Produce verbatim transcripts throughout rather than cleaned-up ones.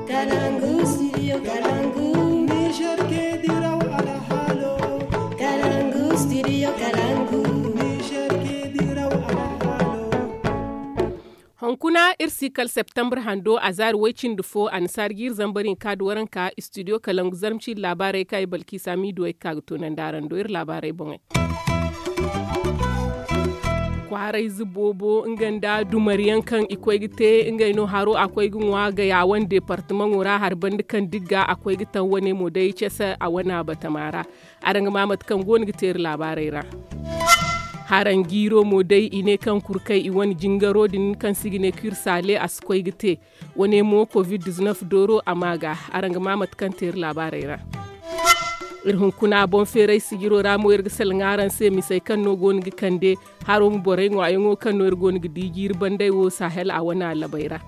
Kalangu, studio Kalangu. Niger ke diraw ala halo. Kalangu, studio Kalangu. Niger ke diraw ala halo. Hankuna irsikal September hando azar wacin dufo an sargir zambarin kaduwaran ka studio Kalangu zarmci labarai kai balki sami duwai ka tunan daran doyar labarai bongai. Kwarai zubobo inganda dumariyan kan ikwai gite ingaino haro akwai gunwa ga yawan departement wura harban kan digga akwai gitan wani modai cesa a wana batamara aranga mamat kan gon gitere labarai ra haran giro modai ine kan kurkai i wani jingaro din kan sigine kursale askoi gite wani mo covid nineteen doro amaga aranga mamat kan ter labarai ra irhun kuna bon ferai sigiro ramo irga sel ngaran se mi sai kan no gon gi kande haro mu bore ngo ayo kan no gon gi digir bandai wo sahel a wana labaira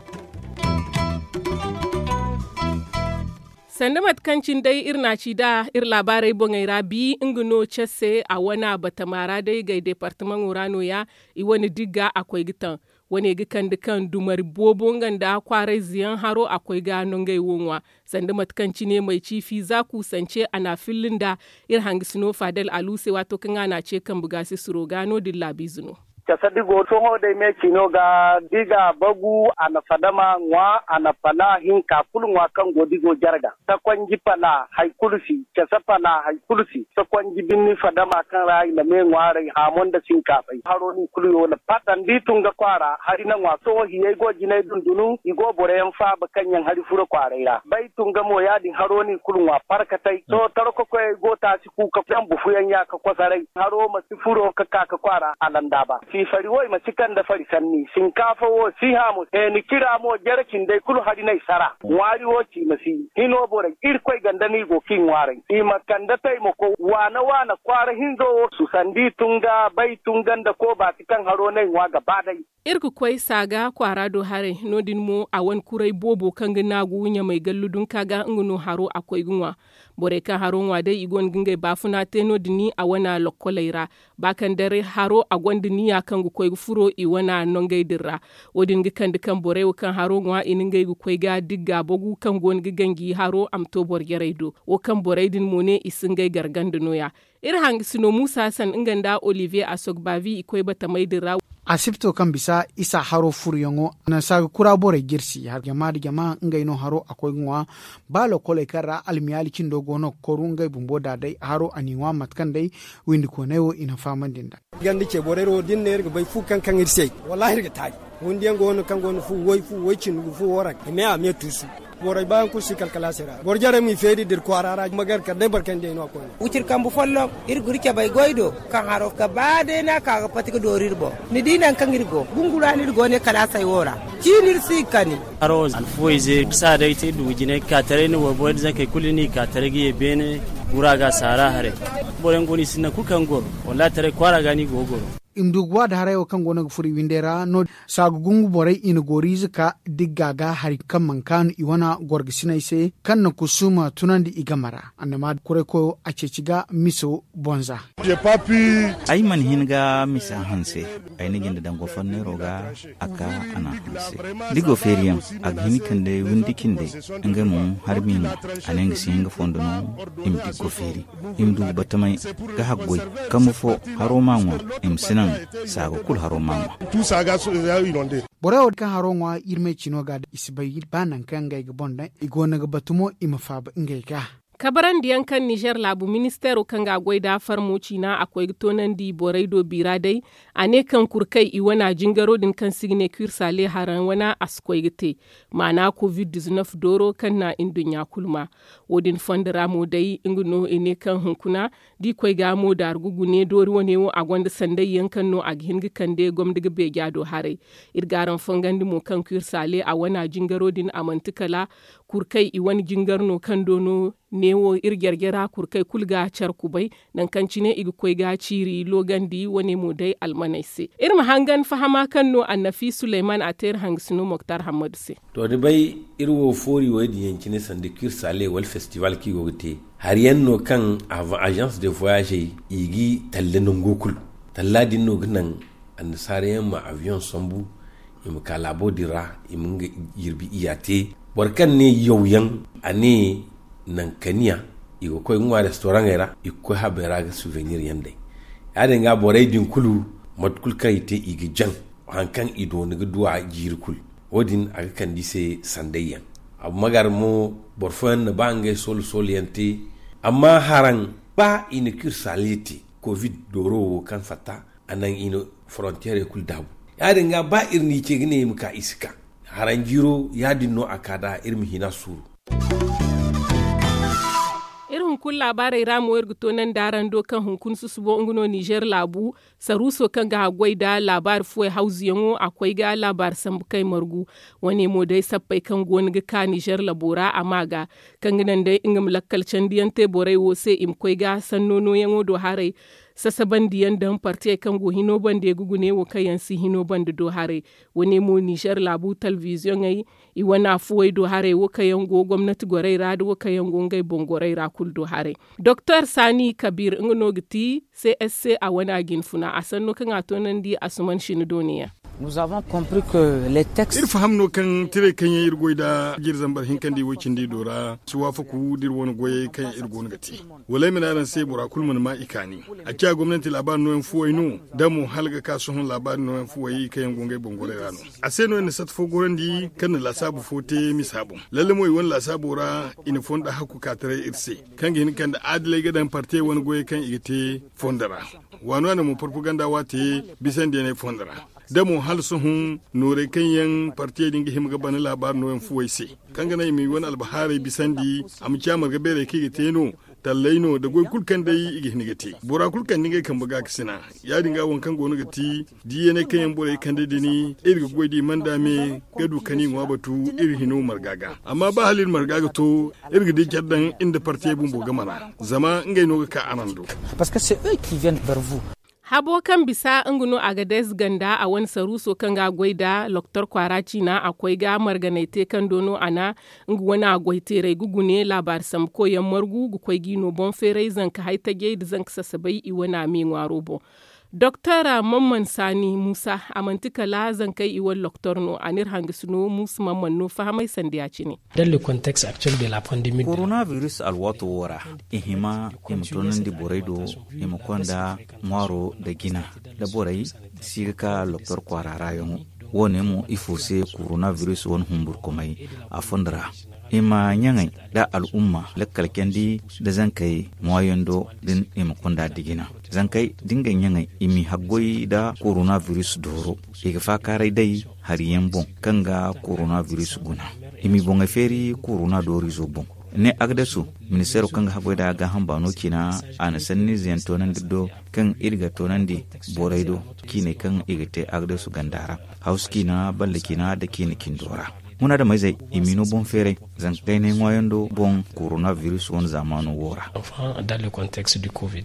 sandamat kancin dai irna ci da ir labarai bongaira bi ingino chesse a wana batamara dai ga departement urano ya i wani digga akwai gitan wani gi kan kan dumar bobo nganda kwarai ziyan haro akwai ga nongai wonwa sanda matkanci ne mai cifi za ku sance ana filin da ir hangisino fadel aluse wato kan ana ce kan bugasi suro gano dilla bizuno kasadigo soho dai me kino ga diga bagu ana fadama ngwa ana pala hinka kulunwa kan godigo jarga ta kwanji pala hay kulsi kasa pala hay kulsi ta kwanji binni fadama kan rai na me ngware hamon da sinka bai haro ni kuluyo na patan ditunga kwara hari na ngwa soho hiye go jinai dundunu igo bore yan fa bakanyan hari furo kwareira bai tunga mo yadin haro ni kulunwa parkatai so tarko ko go ta ci ku ka yan bufuyan ya ka kwasarai haro masifuro ka ka kwara alanda ba fi fari woi masikan da fari sanni shinkafa wo si hamu e ni kira mo jarkin dai kulu hari nai sara wari wo ci masi hino bore irkoi gandani go kin ware i makanda tai mo ko wana wana kwara hinzo su sandi tunga bai tungan da ko ba tikan haro nai wa gaba dai irku kwai saga kwara do hare nodin mo a wan kurai bobo kan gina gunya mai galludun kaga nguno haro akwai gunwa bore kan haro wa dai igon gingai bafuna te nodini a wana lokoleira bakan dare haro a gwandini ya kan gu kwai furo i wana nongai dirra wodin gi kan dikan bore kan haro wa iningai gu kwai ga digga bogu kan gon gi gangi haro am to bor gereido wo kan bore din mo ne isingai garganduno ya ir hang sino musa san inganda olivier asogbavi ikwai bata mai dirra asibto kan bisa isa haro furyongo na saga kura bore girsi har jama da jama ngai no haro akwai gwa balo kole kara almiyali kindo gono korungai bumbo da dai haro aniwa matkan dai windi ko newo ina faman dinda gandi ke borero din ne ga bai fu kan kan irse wallahi ga tai wundi en gono kan gono fu woi fu woi cin fu wora me a me tusu boray bayan ku sikal kala sera bor jare mi feedi dir ko arara magar ka debar kan de no ko ucir kambu follo ir gurike bay goydo kan haro ka baade na ka patiko do rirbo ni dinan kan irgo gungula ni go ne kala sai wora cinir sikani aro al foize sa dai te du jine ka tare ni wo bod zakai kulini ka tare gi bene guraga sara hare boren goni sinna ku kan gor wala tare kwara gani gogoro indugwa da harayo kan gona furi windera no sagugungu borai in gorizika diggaga hari kan mankan iwana gorgisina se kan na kusuma tunandi igamara annama kure ko a ceciga miso bonza je papi ay man hinga misa hanse ay ni gende dango fanne roga aka ana hanse digo feriam ag hinikande windikinde ngam harbin aneng singa fondo no im digo feri im du batamay ga haggoy kamufo haroma im sinan sago kul haroma tu saga so ya inonde borewo kan haronwa irme chinoga isbayil banan kan ga bonda igona ga batumo imafaba ingega kabaran diyan kan Niger labu ministero kan ga goida farmoci na akwai tonan di borai do bira dai ane kan kurkai i wana jingaro din kan signe kursale haran wana askoi gite mana covid nineteen doro kan na indunya kulma wodin fondara mo dai inguno ene kan hunkuna di koi ga mo dar gugune dori wone wo agonda sandai yankan no aghin kan de gomdiga be gado hare irgaran fongandi mo kan kursale a wana jingaro din amantikala kurkai i wani jingarno kan dono newo irgergera kurkai kulga char kubai nan kancine igi koi ga ciri logandi wani mu dai almanaise irma hangan fahama kanno annafi Suleiman ater hangsinu Moktar Hamad se to de bai irwo fori wadi yankine sandikir sale wal festival ki gote har yanno kan agence de voyage igi tallenon gokul talladin no gnan an sare ma avion sambu im kalabo dira im yirbi iyate borkan ne yauyan ane nan kaniya igo koy ngwa restaurant era iko habera ga souvenir yande ade nga boray din kulu matkul kayte igi jang hankan ido ne duwa jirkul wodin aga kan dise sandayan abu magar mo borfan na bange sol sol yante amma haran ba ina kirsaliti covid doro kan fata anan ino frontiere kul dabu ade nga ba irni ce gine muka iska haran jiro ya dinno akada irmi hina suru irin kun labarai ramuwar guto nan daren dokan hunkun su subo unguno Niger labu saruso kan ga hagwai da labar fuwe hauzi yango akwai ga labar sambukai margu wani mo dai sabbai kan goni ga ka Niger labora amaga kan ginan dai ingam lakkal candiyan te borai wo sai im koi ga sannono yango do harai sasaban diyan dan parte kan go hino bande gugune wo kayan si hino bande do hare woni mo Niger labu television ai i wana fuwai do hare wo kayan go gwamnati gorai ra do kayan go ngai bongorai ra kul do hare Docteur Sani Kabir ngono giti C S C a wana gin funa asanno kan atonan di asuman shin duniya. Nous avons compris que les textes ir fahamno kan tire kan yir goida gir zambar hinkan di wucin di dora su wafa ku dir woni goye kan ir gon gati walai min aran sai bura kulmun ma ikani a kiya gwamnati labarin noyan fuwai no da mu halga kasu hun labarin noyan fuwai kan gongai bongore rano a sai no ne satfo gorandi kan la sabu fote misabu lalle moy won la sabura ina fonda hakku katare irse kan gin kan da adle gadan parte woni goye kan igite fondara wano na mu propaganda wate bisan de ne fondara da mu hal suhun nore kanyan partiye dinga himga bana labar no en fuwaise kanga nay mi won albahari bisandi am chama ga bere kige teno tallaino da goy kulkan dai ige nigati bora kulkan ninga kan buga kisina ya dinga won kan gonu gati diye ne kanyan bore kan dai dini irga goy di manda me gadu kani ngwa batu iri hino margaga amma ba halin margaga to irga di kaddan inda partiye bumbo ga mana zama ngai no ka anando parce que c'est eux qui viennent vers vous. Habo kan bisa ingunu a gades ganda a wani saruso kan ga gwaida loktor kwaraci na akwai ga marganaite kan dono ana ingu wani agwaite rai gugune labar sam koyan margu gu kwai gino bon ferai zanka haita da zanka sasabai i wana mi ngwarobo. Doktora Mamman Sani Musa amantika la zankai iwal loktor no anir hangisuno Musa Mamman no fahamai sandiya ci ne. Dans le contexte actuel de la pandémie. Coronavirus alwato wora ihima imtonan di boraido imakwanda mwaro da gina da borai sirka loktor kwarara yon wone mu ifose coronavirus won humbur komai a fondara ima nyangai da al'umma lakkal kendi da zankai moyondo din imakwanda digina zankai dinga nyangai imi haggoi da coronavirus doro iga fa karai dai hariyan bon kanga coronavirus guna imi bonga feri corona dori zo bon ne agdasu ministero kanga haggoi da ga hamba no kina ana sanni ziyan tonan diddo kan irga tonan di boraido kine kan igate agdasu gandara hauskina ballakina da kine kindora muna da mai zai imino bon fere zan kai ne ngoyondo bon coronavirus won zamanu wora enfin dans le contexte du covid.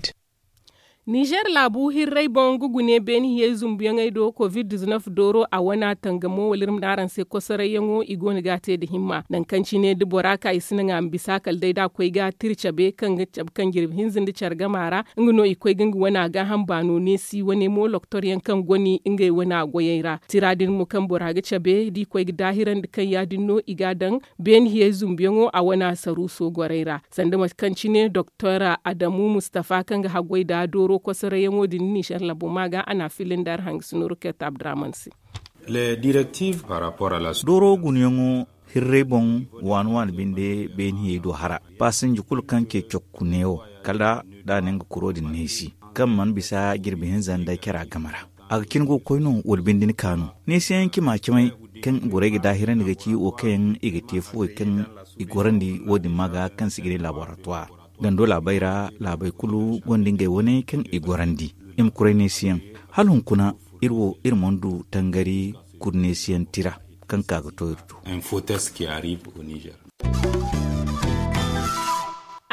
Niger labu hirrai bon gugune beni ye zumbiyan do covid dix-neuf doro a wana tangamo walir mdaran se kosare yango igoni gate da himma nan kanci ne de boraka isinin ambisa kal dai da koi ga tircha be kan ga kan girb hinzin da charga mara nguno ikoi gangu wana ga hambano ne si wane mo loktor yan kan goni ingai wana goyera tiradin mu kan boraga chabe di koi da hiran da kan yadinno igadan beni ye zumbiyan a wana saruso goreira sanda kanci ne doktora Adamu Mustafa kan ga hagoi da doro kwasare yango din nishar labo maga ana filin dar hang sunuru ket abdramansi. Les directives par rapport à la doro gunyongo hirrebon wan wan binde beni do hara pasin jukul kanke chokkuneo kala da nenga kurodin nesi kam man bisa girbi hinzan da kira gamara aga kingo koyno wol bindin kanu nesi yanki makimai kan borege dahiran daga ki o kayan igate fu kan igorandi wodi maga kan sigire laboratoire dando labaira labai kulu gondinge wone kan igorandi im kurenesiyan halun kuna irwo irmondu tangari kurnesiyan tira kan kaga toyirtu un faux test qui arrive au Niger.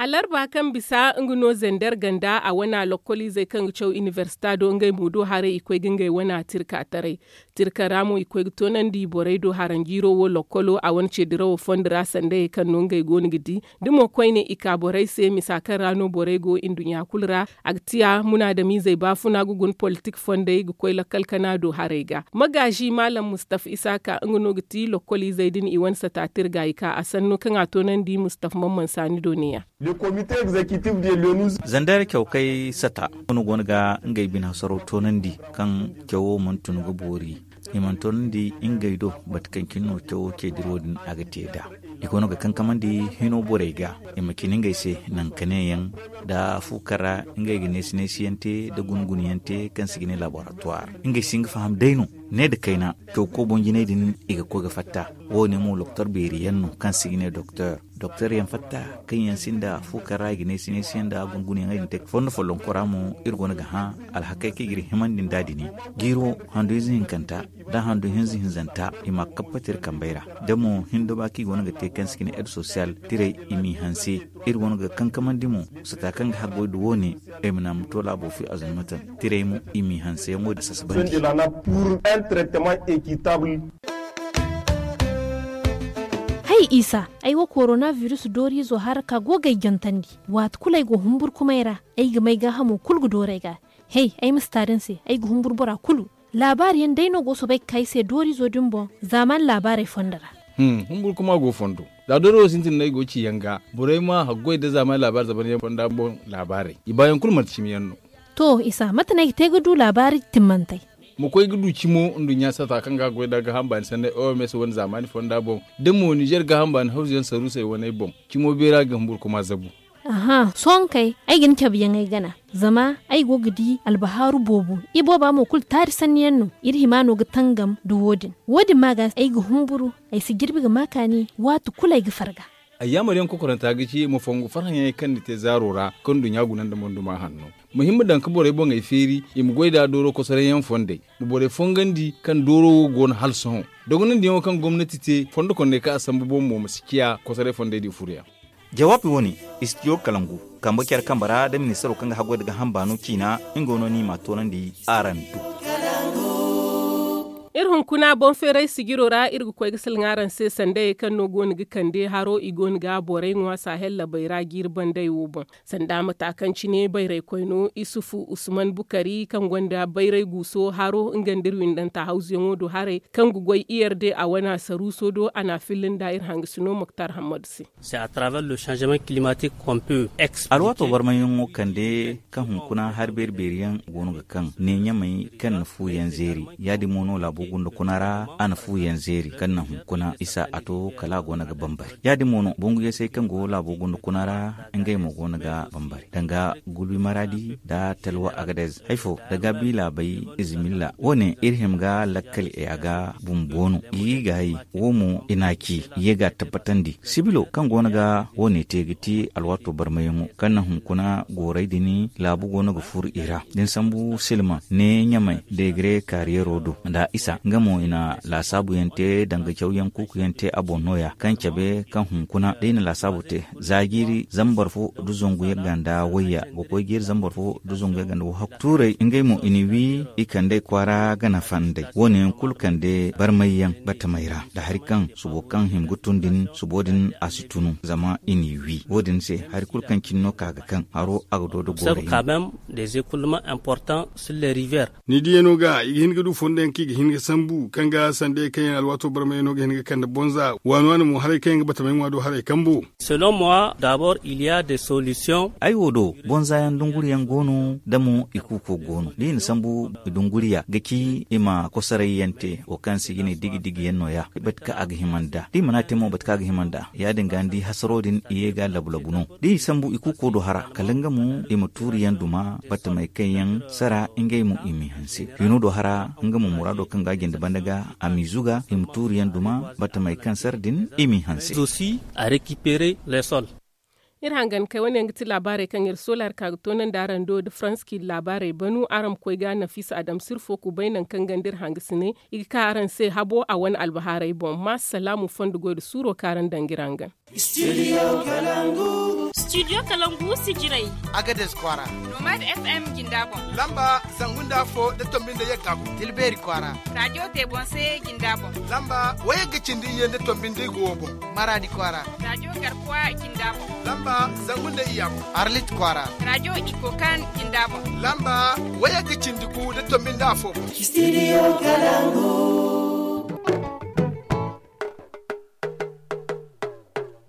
alarba kan bisa ngino zender ganda a wana lokoli zai kan chau universitado ngai mudo hare ikwai gingai wana tirka tare tirka ramo ikwai tonan di boredo harangiro wo lokolo a wan cediro fondra sande kan nongai goni gidi dimo kwai ne ika borai sai misakan rano borego indunya kulra aktiya muna da mi zai bafuna gugun politik fonde gu kwai lakal kanado harega magaji malam mustafa isaka ngino giti lokoli zai din iwan sata tirga ika asanno kan atonan di mustafa mamman sani doniya le comité exécutif de l'ONU zandar kyau kai sata wani gwani ga ngai bin hasaro tonandi kan kyawo mun tunugo bori iman tonandi ingai do batkan kinno kyawo ke dirodin agate da ikono ga kankaman di hino borega imakinin ngai se nan kaneyan da fukara ngai gine sine siyante da gunguniyante kan sigine laboratoire ngai singa faham daino ne da kaina kyau ko bonjine din iga ko ga fatta woni mu doktor beriyanno kan sigine doktor doktor yan fatta kan yan sinda fukara gine sine siyanda gunguni ngai tek fondo folon koramo irgona ga ha alhakai ke giri himandin dadi ne giro hando izin kanta da hando hinzi hinzanta ima kapatir kambaira damo hindo baki gona ga kan sikine ed social tire imi hansi irgona ga kankaman dimo sata kan ga hago duwoni emna mutola bo fi azumata tire mu imi hansi mo da sasbandi pour un traitement équitable. Hai Isa, aiwa coronavirus dori zo har ka gogai jantandi. Wat kulai go humbur kumaira, ai ga mai ga hamu kulgu dorai ga. Hey, ai mustarin se, ai go humbur bora kulu. Labari yan daino go so bai kai se dori zo dumbo, zaman labarai fondara. Hmm, humbur kuma go fondo. Da doro sintin nai go ci yanga, burai ma haggoi da zaman labar zaban yan fonda bon labarai. Ibayan kulmar cimiyanno. To Isa, mata nai te gudu labari timmantai. mu koy gudu cimo ndu nya sata kan ga goy daga hamban sande o mes won zamani fonda bom demo Niger ga hamban hausen saru sai wonai bom cimo bera ga hambur kuma zabu aha son kai ai gin tabiyan ai gana zama ai gogidi albaharu bobu ibo ba mu kul tari sanniyan no irhi mano ga tangam du wodin wodin maga ai ga humburu ai si girbi ga makani watu kulai ga farga ayyamar yan kokoranta gici mu fongu farhan yayi kan te zarora kan dunya gunan da mondu ma hanno muhimmi dan kabore bon ai feri im goida doro ko sare yan fonde mu bore fongandi kan doro gon halson dogonan diyo kan gwamnati te fondo konde ka asambu bom mu musikiya ko sare fonde di furiya jawabi woni istiyo kalangu kamba kyar kambara da ministero kan hago daga hambano kina ingono ni matonan di arantu irhun kuna bon ferai sigirora irgu koy gisal ngaran se sande kan no gon gi kande haro igon ga borai ngwa sahel la bayra girban dai wubon sanda matakan cine bayrai koyno isufu usman bukari kan gonda bayrai guso haro ingandir windan ta hausi ngodo hare kan gugoy irde a wana saruso do ana filin dair hangisino muktar hamad si c'est à travers le changement climatique qu'on peut expliquer alwato barmayon kande kan hun kuna har berberiyan gonu ga kan ne nyamai kan fu yanzeri yadi mono labo gundo kunara ana fu yanzeri kanna kuna isa ato kala gona ga bambari yadi mono bungu ya sai kan go labo gundo kunara ngai mo gona ga bambari danga gulbi maradi da talwa agadez haifo daga bila bai izmilla wone irhim ga lakkal e aga bumbono yi gayi womo inaki yega tabbatandi sibilo kan gona ga wone tegiti alwato barmayon kanna hun kuna gorai dini labu gona ga fur ira din sambu silma ne nyamai degre kariyero do da isa ngamo ina la sabu yante danga kyauyan kuku yante abonoya kan cabe kan hunkuna dina la sabu te zagiri zambarfo duzongu ya ganda waya goko gir zambarfo duzongu ya ganda wa ture ingemo iniwi ikande kwara gana fande woni kulkande barmayan batamaira da harikan subokan himgutundin subodin asitunu zama iniwi wodin se har kulkan kinno kaga kan haro agdo do gore c'est quand même des écoulements importants sur les rivières ni dieno ga igin gudu fonden ki hinga sambu kanga sande kayan alwato barmayno ga hinga kanda bonza wanwana mu hare kayan bata mai wado hare kambo selon moi d'abord il y a des solutions ay wodo bonza yan dunguri yan gono damu ikuko gono din sambu dunguriya gaki ima kosare yante o kan sigine digi digi yanno ya batka ag himanda di manate mo batka ag himanda ya dingandi hasrodin iyega labulabuno di sambu ikuko do hara kalanga mu ima turi yan duma bata mai kayan sara ingay mu imi hansi yuno do hara ngamu murado kan gagen da bandaga amizuga imturiyan duma bata mai kansar din imi hanse aussi à récupérer les sols ir hangan kai wani ngiti labare kan ir solar ka tonan daran do de france ki labare banu aram koy ga nafisa adam sirfo ku bainan kan gandir hangisine igi karan sai habo a wani albaharai bon ma salamu fondugo da suro karan dangirangan studio kalangu Studio Kalangu Sigirai. Agades Kwara. Nomad F M Gindabon. Lamba Zangunda Fo de Tombinde Yakabu. Tilberi Kwara. Radio Tebonse Gindabon. Lamba Waya Gichindi Yende Tombinde Gobo. Maradi Kwara. Radio Garkwa Gindabon. Lamba Zangunda Iyam. Arlit Kwara. Radio Ikokan Gindabon. Lamba Waya Gichindi Ku de Tombinde Afo. Studio Kalangu.